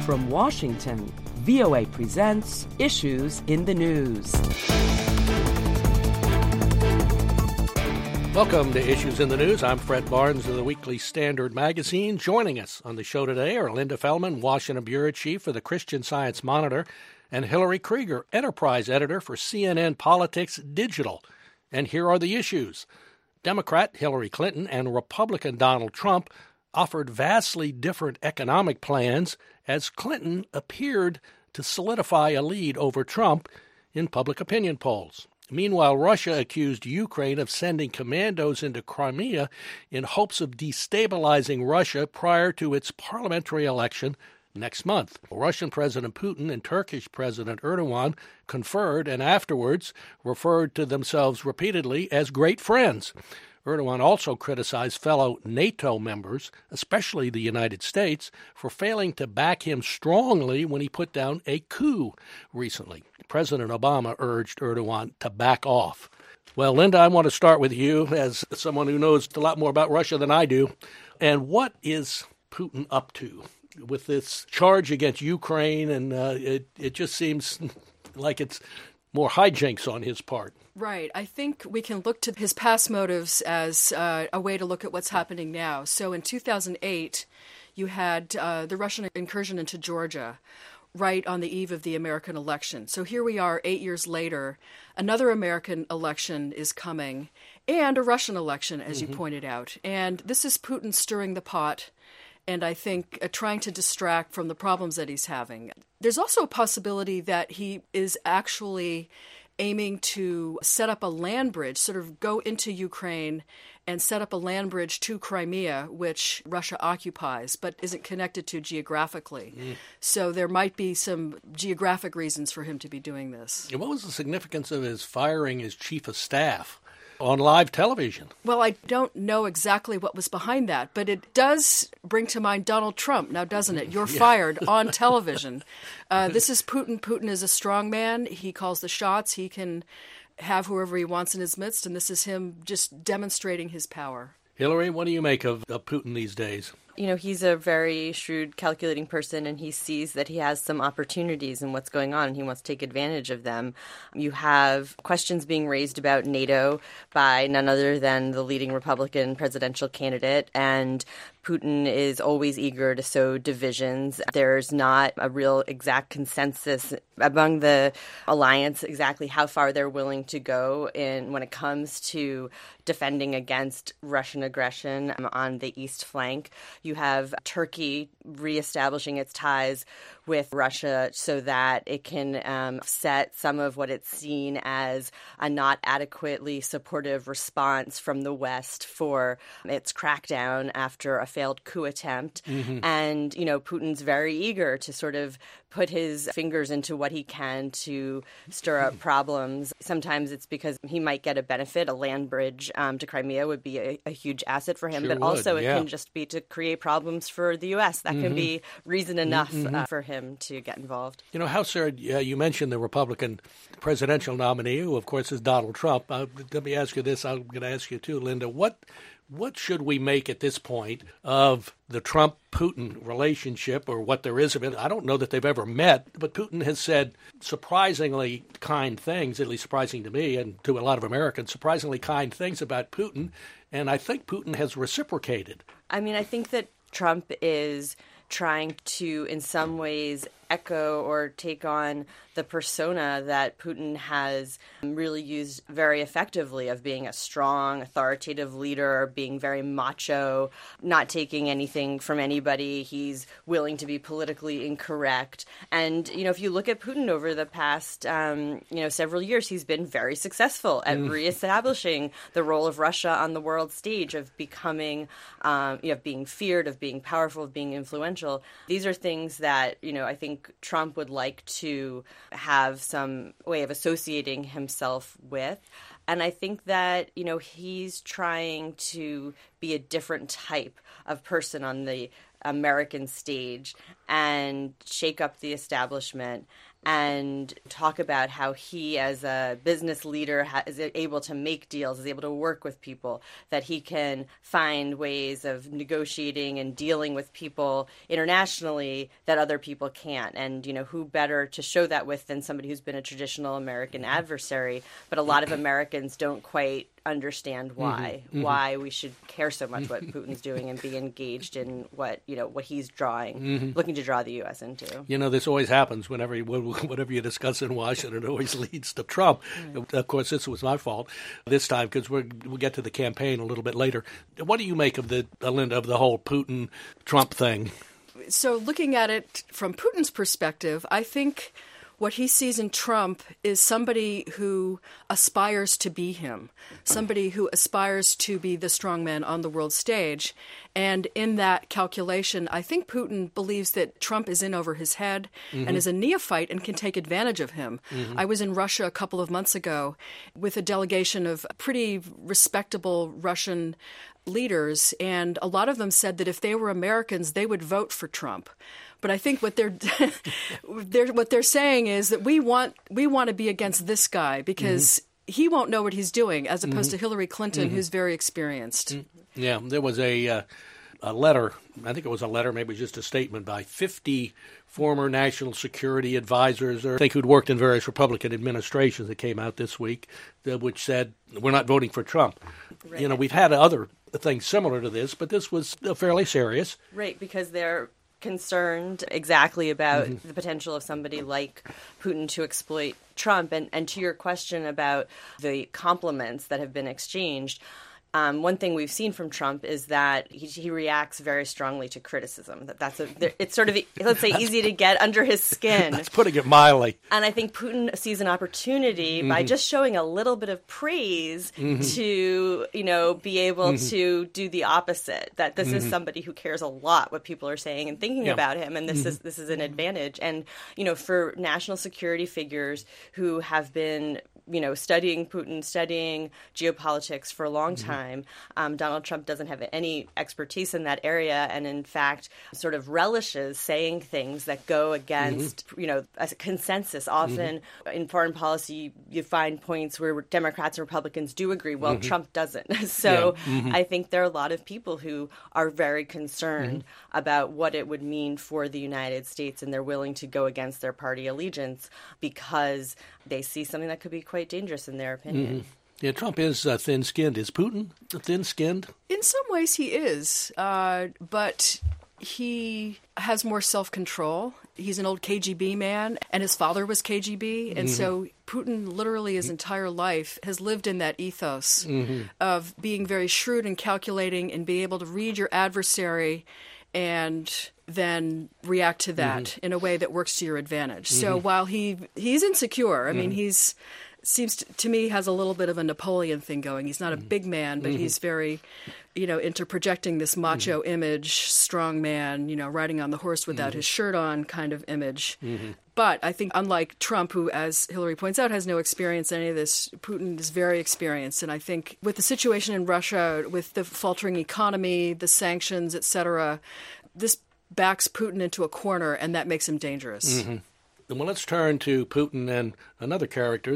From Washington, VOA presents Issues in the News. Welcome to Issues in the News. I'm Fred Barnes of the Weekly Standard Magazine. Joining us on the show today are Linda Feldman, Washington Bureau Chief for the Christian Science Monitor, and Hillary Krieger, Enterprise Editor for CNN Politics Digital. And here are the issues. Democrat Hillary Clinton and Republican Donald Trump offered vastly different economic plans as Clinton appeared to solidify a lead over Trump in public opinion polls. Meanwhile, Russia accused Ukraine of sending commandos into Crimea in hopes of destabilizing Russia prior to its parliamentary election next month. Russian President Putin and Turkish President Erdogan conferred and afterwards referred to themselves repeatedly as great friends. Erdogan also criticized fellow NATO members, especially the United States, for failing to back him strongly when he put down a coup recently. President Obama urged Erdogan to back off. Well, Linda, I want to start with you as someone who knows a lot more about Russia than I do. And what is Putin up to with this charge against Ukraine? And it just seems like it's more hijinks on his part. Right. I think we can look to his past motives as a way to look at what's happening now. So in 2008, you had the Russian incursion into Georgia right on the eve of the American election. So here we are 8 years later. Another American election is coming and a Russian election, as you pointed out. And this is Putin stirring the pot and I think trying to distract from the problems that he's having. There's also a possibility that he is actually aiming to set up a land bridge, sort of go into Ukraine and set up a land bridge to Crimea, which Russia occupies, but isn't connected to geographically. So there might be some geographic reasons for him to be doing this. What was the significance of his firing his chief of staff on live television? Well, I don't know exactly what was behind that, but it does bring to mind Donald Trump, now doesn't it? You're fired on television. This is Putin. Putin is a strong man. He calls the shots. He can have whoever he wants in his midst, and this is him just demonstrating his power. Hillary, what do you make of Putin these days? You know, he's a very shrewd, calculating person, and he sees that he has some opportunities in what's going on, and he wants to take advantage of them. You have questions being raised about NATO by none other than the leading Republican presidential candidate, and Putin is always eager to sow divisions. There's not a real exact consensus among the alliance exactly how far they're willing to go in when it comes to defending against Russian aggression on the east flank. You have Turkey reestablishing its ties with Russia so that it can set some of what it's seen as a not adequately supportive response from the West for its crackdown after a failed coup attempt. And, you know, Putin's very eager to sort of put his fingers into what he can to stir up problems. Sometimes it's because he might get a benefit. A land bridge to Crimea would be a huge asset for him, but also it can just be to create problems for the U.S. That can be reason enough for him to get involved. You know, Hauser, you mentioned the Republican presidential nominee, who, of course, is Donald Trump. Let me ask you this. I'm going to ask you, too, Linda. What should we make at this point of the Trump-Putin relationship, or what there is of it? I don't know that they've ever met, but Putin has said surprisingly kind things, at least surprising to me and to a lot of Americans, surprisingly kind things about Putin, and I think Putin has reciprocated. I mean, I think that Trump is trying to, in some ways, echo or take on the persona that Putin has really used very effectively of being a strong, authoritative leader, being very macho, not taking anything from anybody. He's willing to be politically incorrect. And, you know, if you look at Putin over the past, several years, he's been very successful at reestablishing the role of Russia on the world stage, of becoming, of being feared, of being powerful, of being influential. These are things that, you know, I think Trump would like to have some way of associating himself with. And I think that, you know, he's trying to be a different type of person on the American stage and shake up the establishment and talk about how he, as a business leader, is able to make deals, is able to work with people, that he can find ways of negotiating and dealing with people internationally that other people can't. And, who better to show that with than somebody who's been a traditional American adversary. But a lot of Americans don't quite understand why we should care so much what Putin's doing and be engaged in what he's drawing, looking to draw the U.S. into. This always happens whatever you discuss in Washington. It always leads to Trump. Of course, this was my fault this time because we'll get to the campaign a little bit later. What do you make of Linda, of the whole Putin-Trump thing? So looking at it from Putin's perspective, I think what he sees in Trump is somebody who aspires to be him, somebody who aspires to be the strongman on the world stage. And in that calculation, I think Putin believes that Trump is in over his head and is a neophyte and can take advantage of him. I was in Russia a couple of months ago with a delegation of pretty respectable Russian leaders, and a lot of them said that if they were Americans, they would vote for Trump. But I think what they're saying is that we want to be against this guy because he won't know what he's doing, as opposed to Hillary Clinton, who's very experienced. Yeah, there was a letter. I think it was a letter, maybe just a statement by 50 former national security advisors, or I think who'd worked in various Republican administrations, that came out this week, which said we're not voting for Trump. Right. We've had other things similar to this, but this was fairly serious. Right, because they're concerned exactly about the potential of somebody like Putin to exploit Trump. And to your question about the compliments that have been exchanged, one thing we've seen from Trump is that he reacts very strongly to criticism. It's sort of, let's say, easy to get under his skin. That's putting it mildly. And I think Putin sees an opportunity by just showing a little bit of praise to, be able to do the opposite. That this is somebody who cares a lot what people are saying and thinking about him, and this is an advantage. And for national security figures who have been studying Putin, studying geopolitics for a long time. Donald Trump doesn't have any expertise in that area, and in fact sort of relishes saying things that go against, a consensus. Often in foreign policy, you find points where Democrats and Republicans do agree. Well, Trump doesn't. So I think there are a lot of people who are very concerned about what it would mean for the United States, and they're willing to go against their party allegiance because they see something that could be quite dangerous in their opinion. Yeah, Trump is thin-skinned. Is Putin thin-skinned? In some ways he is, but he has more self-control. He's an old KGB man, and his father was KGB, and so Putin literally his entire life has lived in that ethos of being very shrewd and calculating and being able to read your adversary and then react to that in a way that works to your advantage. So while he's insecure, I mean, seems to me has a little bit of a Napoleon thing going. He's not a big man, but he's very, into projecting this macho image, strong man, riding on the horse without his shirt on kind of image. But I think unlike Trump, who, as Hillary points out, has no experience in any of this, Putin is very experienced. And I think with the situation in Russia, with the faltering economy, the sanctions, et cetera, this backs Putin into a corner, and that makes him dangerous. Well, let's turn to Putin and another character,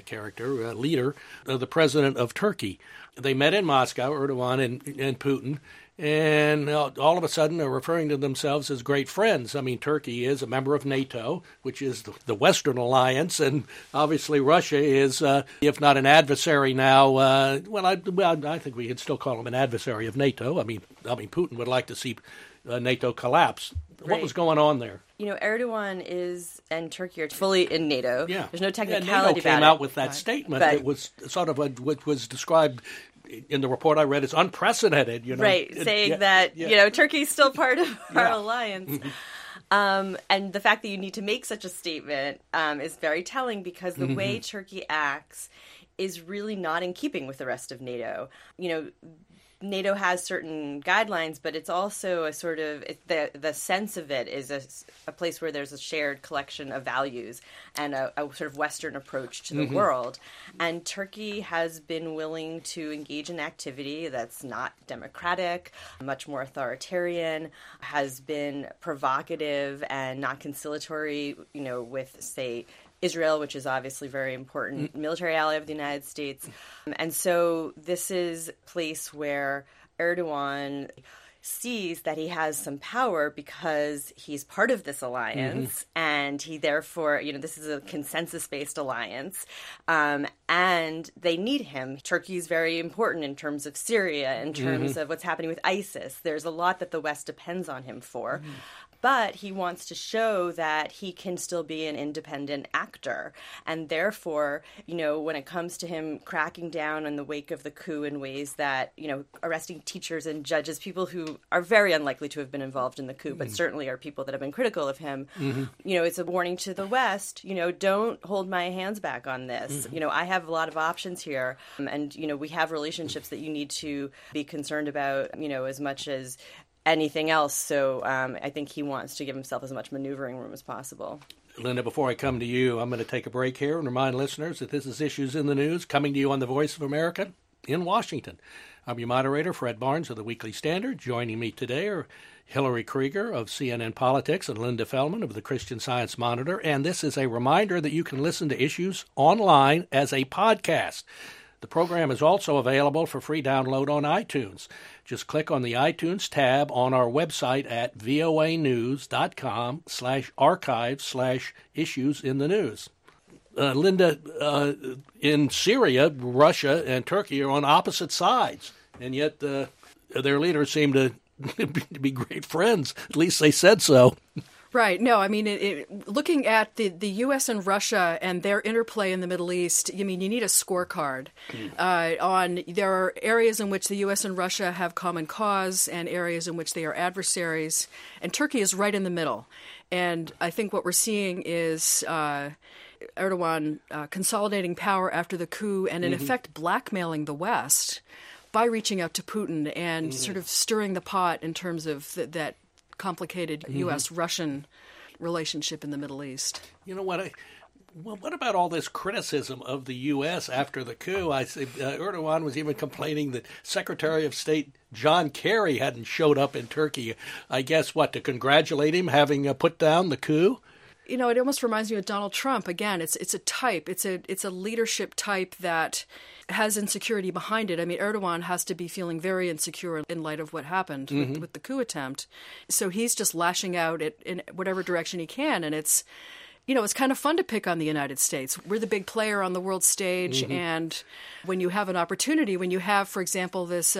leader, the president of Turkey. They met in Moscow, Erdogan and Putin, and all of a sudden are referring to themselves as great friends. I mean, Turkey is a member of NATO, which is the Western alliance, and obviously Russia is, if not an adversary now, I think we can still call him an adversary of NATO. I mean, Putin would like to see NATO collapse. What was going on there? Erdogan and Turkey are fully in NATO. Yeah. There's no technicality NATO about it. came out with that statement that was sort of what was described in the report I read as unprecedented. Right, saying that Turkey's still part of our alliance. And the fact that you need to make such a statement is very telling, because the way Turkey acts is really not in keeping with the rest of NATO. NATO has certain guidelines, but it's also a sort of the sense of it is a place where there's a shared collection of values and a sort of Western approach to the world. And Turkey has been willing to engage in activity that's not democratic, much more authoritarian, has been provocative and not conciliatory, with, say, Israel, which is obviously a very important military ally of the United States. And so this is a place where Erdogan sees that he has some power because he's part of this alliance, and he therefore, this is a consensus-based alliance, and they need him. Turkey is very important in terms of Syria, in terms of what's happening with ISIS. There's a lot that the West depends on him for. But he wants to show that he can still be an independent actor. And therefore, when it comes to him cracking down in the wake of the coup in ways that, arresting teachers and judges, people who are very unlikely to have been involved in the coup, but certainly are people that have been critical of him, it's a warning to the West, don't hold my hands back on this. I have a lot of options here. And, we have relationships that you need to be concerned about, as much as anything else. So I think he wants to give himself as much maneuvering room as possible. Linda, before I come to you, I'm going to take a break here and remind listeners that this is Issues in the News, coming to you on the Voice of America in Washington. I'm your moderator, Fred Barnes of the Weekly Standard. Joining me today are Hillary Krieger of CNN Politics and Linda Feldman of the Christian Science Monitor. And this is a reminder that you can listen to Issues online as a podcast. The program is also available for free download on iTunes. Just click on the iTunes tab on our website at voanews.com/archive/issues in the news. Linda, in Syria, Russia and Turkey are on opposite sides, and yet their leaders seem to be great friends. At least they said so. Right. No, I mean, looking at the U.S. and Russia and their interplay in the Middle East, you need a scorecard. There are areas in which the U.S. and Russia have common cause and areas in which they are adversaries, and Turkey is right in the middle. And I think what we're seeing is Erdogan consolidating power after the coup and, in effect, blackmailing the West by reaching out to Putin and sort of stirring the pot in terms of that complicated U.S.-Russian relationship in the Middle East. You know what? What about all this criticism of the U.S. after the coup? Erdogan was even complaining that Secretary of State John Kerry hadn't showed up in Turkey, I guess, to congratulate him having put down the coup? It almost reminds me of Donald Trump. Again, it's a type. It's a leadership type that has insecurity behind it. I mean, Erdogan has to be feeling very insecure in light of what happened with the coup attempt. So he's just lashing out in whatever direction he can, and it's kind of fun to pick on the United States. We're the big player on the world stage, and when you have an opportunity, when you have, for example, this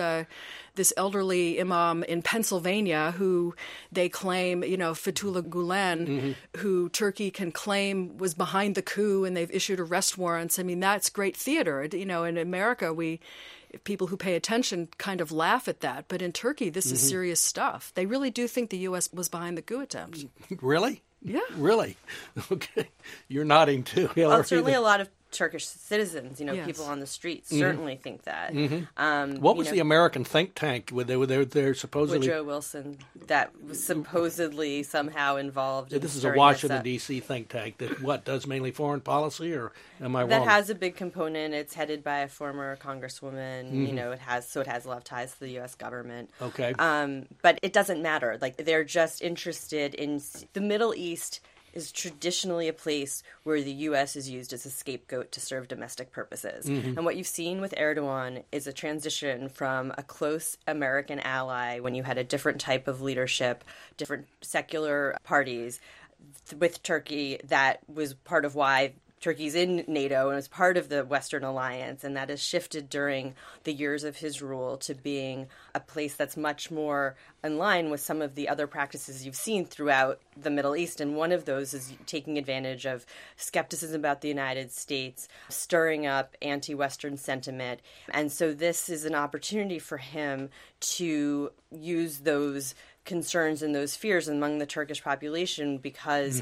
elderly imam in Pennsylvania who they claim, Fethullah Gulen, who Turkey can claim was behind the coup, and they've issued arrest warrants. I mean, that's great theater. In America, people who pay attention kind of laugh at that. But in Turkey, this is serious stuff. They really do think the U.S. was behind the coup attempt. Really? Yeah. Really? Okay. You're nodding too, Hillary. Well, certainly a lot of Turkish citizens, yes. People on the streets certainly think that. What was the American think tank? They're supposedly Woodrow Wilson that was supposedly somehow involved. This is a Washington D.C. think tank that does mainly foreign policy, or am I wrong? That has a big component. It's headed by a former congresswoman. It has a lot of ties to the U.S. government. Okay, but it doesn't matter. They're just interested in the Middle East. Is traditionally a place where the U.S. is used as a scapegoat to serve domestic purposes. And what you've seen with Erdogan is a transition from a close American ally when you had a different type of leadership, different secular parties with Turkey. That was part of why Turkey's in NATO and is part of the Western alliance, and that has shifted during the years of his rule to being a place that's much more in line with some of the other practices you've seen throughout the Middle East. And one of those is taking advantage of skepticism about the United States, stirring up anti-Western sentiment. And so this is an opportunity for him to use those concerns and those fears among the Turkish population because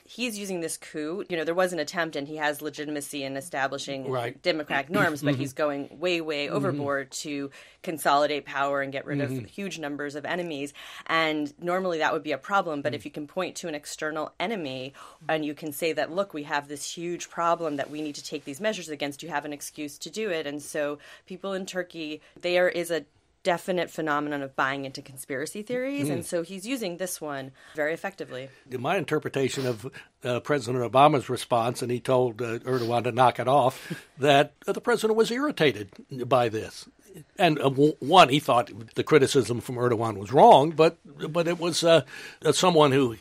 he's using this coup. There was an attempt, and he has legitimacy in establishing democratic norms, but he's going way, way overboard to consolidate power and get rid of huge numbers of enemies. And normally that would be a problem, but if you can point to an external enemy and you can say that, look, we have this huge problem that we need to take these measures against, you have an excuse to do it. And so people in Turkey, there is a definite phenomenon of buying into conspiracy theories, and so he's using this one very effectively. My interpretation of President Obama's response, and he told Erdogan to knock it off, that the president was irritated by this. And one, he thought the criticism from Erdogan was wrong, but it was someone who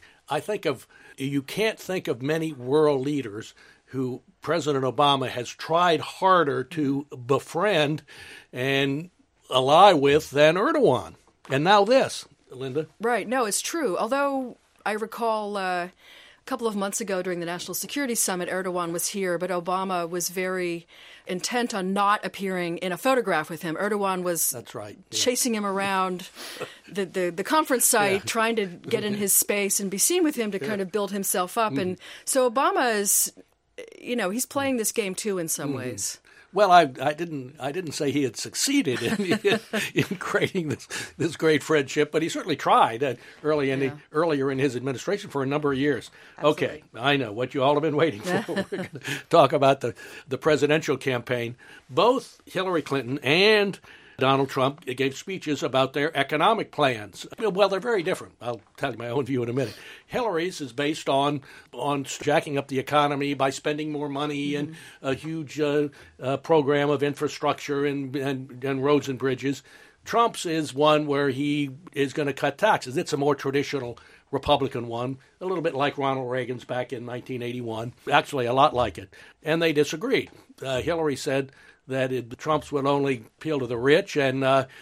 you can't think of many world leaders who President Obama has tried harder to befriend and ally with than Erdogan. And now this, Linda. Right. No, it's true. Although I recall a couple of months ago during the National Security Summit, Erdogan was here, but Obama was very intent on not appearing in a photograph with him. Erdogan was chasing him around the conference site, trying to get in his space and be seen with him to kind of build himself up. And so Obama is, he's playing this game too in some ways. Well, I didn't say he had succeeded in creating this great friendship, but he certainly tried earlier in his administration for a number of years. Absolutely. Okay, I know what you all have been waiting for. We're going to talk about the presidential campaign. Both Hillary Clinton and Donald Trump gave speeches about their economic plans. Well, they're very different. I'll tell you my own view in a minute. Hillary's is based on jacking up the economy by spending more money and a huge program of infrastructure and roads and bridges. Trump's is one where he is going to cut taxes. It's a more traditional Republican one, a little bit like Ronald Reagan's back in 1981, actually a lot like it. And they disagreed. Hillary said that Trump's would only appeal to the rich, and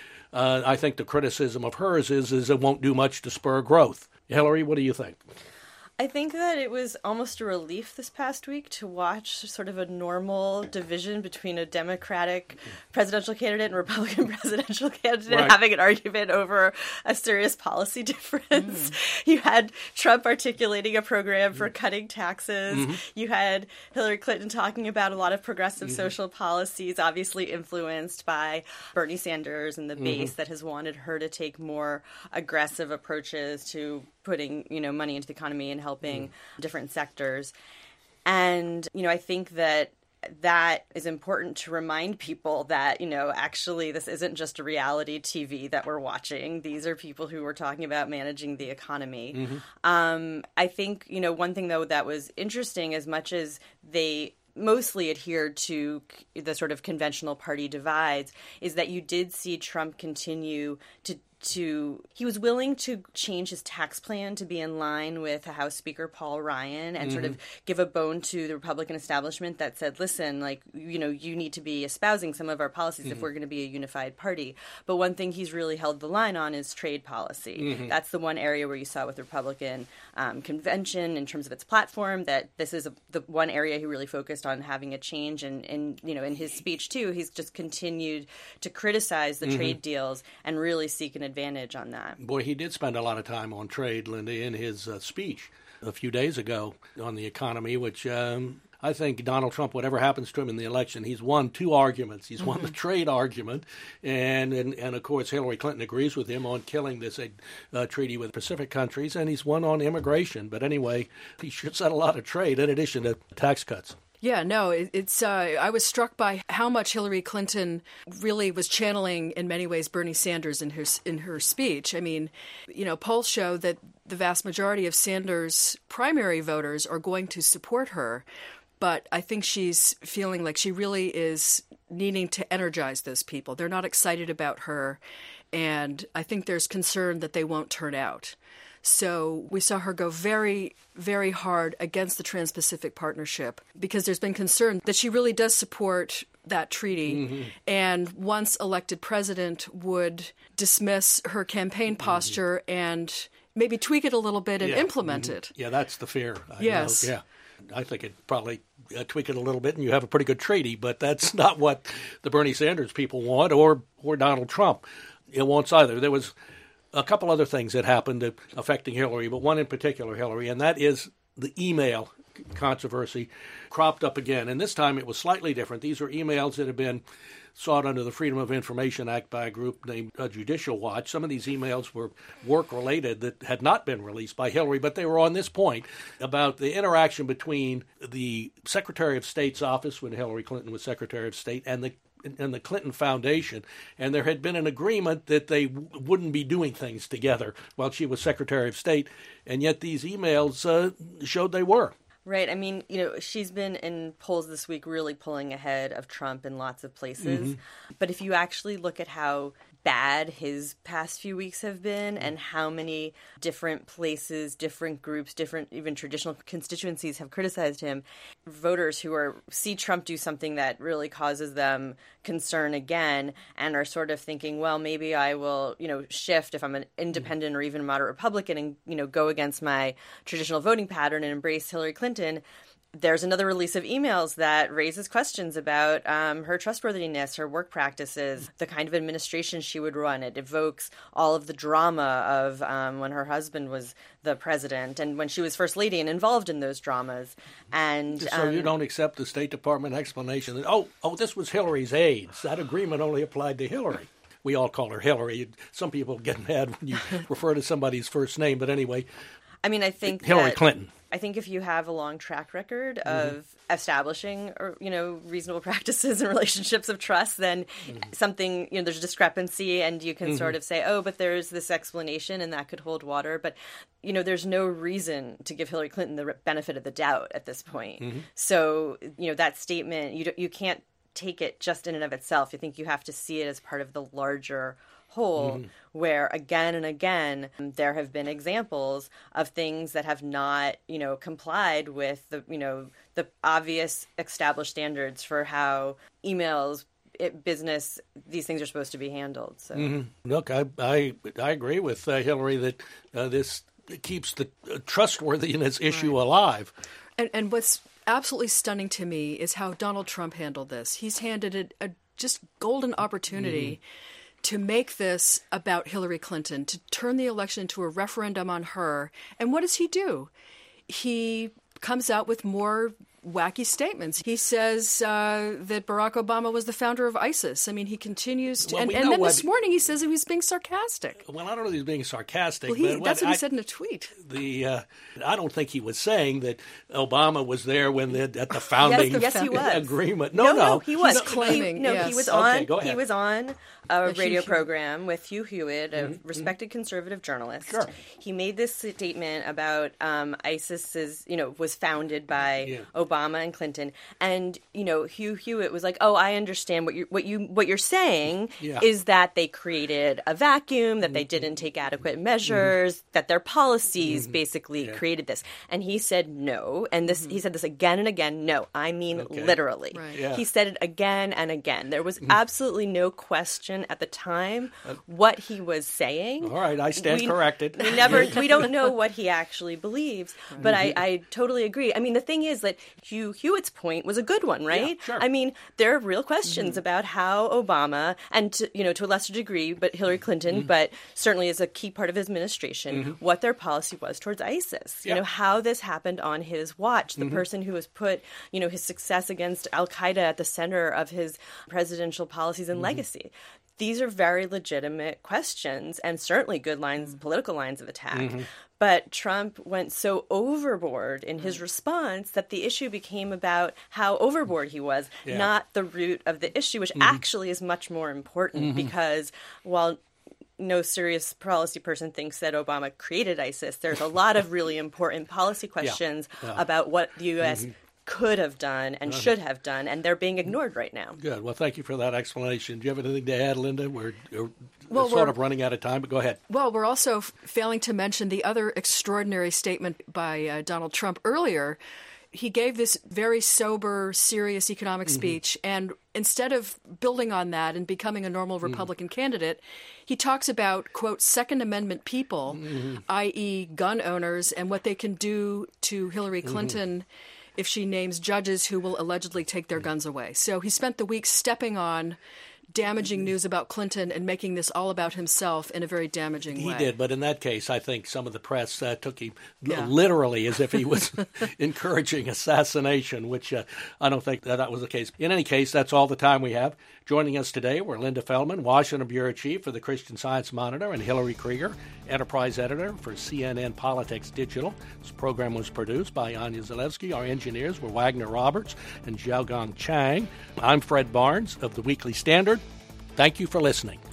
I think the criticism of hers is it won't do much to spur growth. Hillary, what do you think? I think that it was almost a relief this past week to watch sort of a normal division between a Democratic presidential candidate and Republican presidential candidate having an argument over a serious policy difference. You had Trump articulating a program for cutting taxes. You had Hillary Clinton talking about a lot of progressive social policies, obviously influenced by Bernie Sanders and the base that has wanted her to take more aggressive approaches to putting, money into the economy and helping different sectors. And, I think that is important to remind people that, actually this isn't just a reality TV that we're watching. These are people who are talking about managing the economy. I think, one thing, though, that was interesting, as much as they mostly adhered to the sort of conventional party divides, is that you did see Trump continue he was willing to change his tax plan to be in line with House Speaker Paul Ryan and sort of give a bone to the Republican establishment that said, listen, you need to be espousing some of our policies if we're going to be a unified party. But one thing he's really held the line on is trade policy. That's the one area where you saw with the Republican convention in terms of its platform that this is the one area he really focused on having a change. And in his speech, too, he's just continued to criticize the trade deals and really seek an advantage on that. Boy, he did spend a lot of time on trade, Linda, in his speech a few days ago on the economy, which I think Donald Trump, whatever happens to him in the election, he's won two arguments. He's won the trade argument, and of course Hillary Clinton agrees with him on killing this treaty with Pacific countries, and he's won on immigration. But anyway, he sure said a lot of trade in addition to tax cuts. Yeah, no, it's. I was struck by how much Hillary Clinton really was channeling, in many ways, Bernie Sanders in her speech. I mean, polls show that the vast majority of Sanders' primary voters are going to support her, but I think she's feeling like she really is needing to energize those people. They're not excited about her, and I think there's concern that they won't turn out. So we saw her go very, very hard against the Trans-Pacific Partnership because there's been concern that she really does support that treaty and once elected president would dismiss her campaign posture and maybe tweak it a little bit and implement it. Yeah, that's the fear. Yes. Yeah. I think it'd probably tweak it a little bit and you have a pretty good treaty, but that's not what the Bernie Sanders people want or Donald Trump. It wants either. There was a couple other things that happened affecting Hillary, but one in particular, Hillary, and that is the email controversy cropped up again, and this time it was slightly different. These were emails that had been sought under the Freedom of Information Act by a group named Judicial Watch. Some of these emails were work-related that had not been released by Hillary, but they were on this point about the interaction between the Secretary of State's office when Hillary Clinton was Secretary of State and the Clinton Foundation, and there had been an agreement that they wouldn't be doing things together while she was Secretary of State, and yet these emails showed they were. Right. I mean, she's been in polls this week really pulling ahead of Trump in lots of places. But if you actually look at how bad his past few weeks have been and how many different places, different groups, different even traditional constituencies have criticized him, voters who see Trump do something that really causes them concern again and are sort of thinking, well, maybe I will, shift if I'm an independent or even moderate Republican and, go against my traditional voting pattern and embrace Hillary Clinton. There's another release of emails that raises questions about her trustworthiness, her work practices, the kind of administration she would run. It evokes all of the drama of when her husband was the president and when she was first lady and involved in those dramas. And so you don't accept the State Department explanation that, this was Hillary's aides. That agreement only applied to Hillary. We all call her Hillary. Some people get mad when you refer to somebody's first name, but anyway. I mean, I think Hillary Clinton. I think if you have a long track record of establishing, reasonable practices and relationships of trust, then something, there's a discrepancy and you can sort of say, but there's this explanation and that could hold water. But, there's no reason to give Hillary Clinton the benefit of the doubt at this point. So, that statement, you can't take it just in and of itself. I think you have to see it as part of the larger whole, where again and again there have been examples of things that have not, complied with the obvious established standards for how emails, business, these things are supposed to be handled. So, Look, I agree with Hillary that this keeps the trustworthiness issue alive. And what's absolutely stunning to me is how Donald Trump handled this. He's handed it a just golden opportunity to make this about Hillary Clinton, to turn the election into a referendum on her. And what does he do? He comes out with more wacky statements. He says that Barack Obama was the founder of ISIS. I mean, he continues to... and then this morning he says he was being sarcastic. Well, I don't know if he's being sarcastic. Well, that's what he said in a tweet. I don't think he was saying that Obama was there when at the founding yes, he was. agreement. No, he was. Claiming. He was on. Okay, go ahead. He was on a radio program with Hugh Hewitt, a respected conservative journalist. Sure. He made this statement about ISIS was founded by Obama and Clinton, and Hugh Hewitt was like, "Oh, I understand what you're saying is that they created a vacuum, that they didn't take adequate measures, that their policies basically created this." And he said no, and he said this again and again. No, I mean literally. Right. Yeah. He said it again and again. There was absolutely no question at the time what he was saying. All right, I stand corrected. We don't know what he actually believes, but I totally agree. I mean, the thing is that Hugh Hewitt's point was a good one, right? Yeah, sure. I mean, there are real questions about how Obama and to a lesser degree, but Hillary Clinton, but certainly as a key part of his administration, what their policy was towards ISIS. Yeah. How this happened on his watch. The person who has put, his success against Al-Qaeda at the center of his presidential policies and legacy. These are very legitimate questions and certainly good political lines of attack. But Trump went so overboard in his response that the issue became about how overboard he was, not the root of the issue, which actually is much more important because while no serious policy person thinks that Obama created ISIS, there's a lot of really important policy questions about what the U.S. could have done and should have done, and they're being ignored right now. Good. Well, thank you for that explanation. Do you have anything to add, Linda? We're sort of running out of time, but go ahead. Well, we're also failing to mention the other extraordinary statement by Donald Trump earlier. He gave this very sober, serious economic speech, and instead of building on that and becoming a normal Republican candidate, he talks about, quote, Second Amendment people, i.e. gun owners, and what they can do to Hillary Clinton if she names judges who will allegedly take their guns away. So he spent the week stepping on damaging news about Clinton and making this all about himself in a very damaging way. He did, but in that case, I think some of the press took him literally as if he was encouraging assassination, which I don't think that was the case. In any case, that's all the time we have. Joining us today were Linda Feldman, Washington Bureau Chief for the Christian Science Monitor, and Hillary Krieger, Enterprise Editor for CNN Politics Digital. This program was produced by Anya Zalewski. Our engineers were Wagner Roberts and Xiaogong Chang. I'm Fred Barnes of the Weekly Standard. Thank you for listening.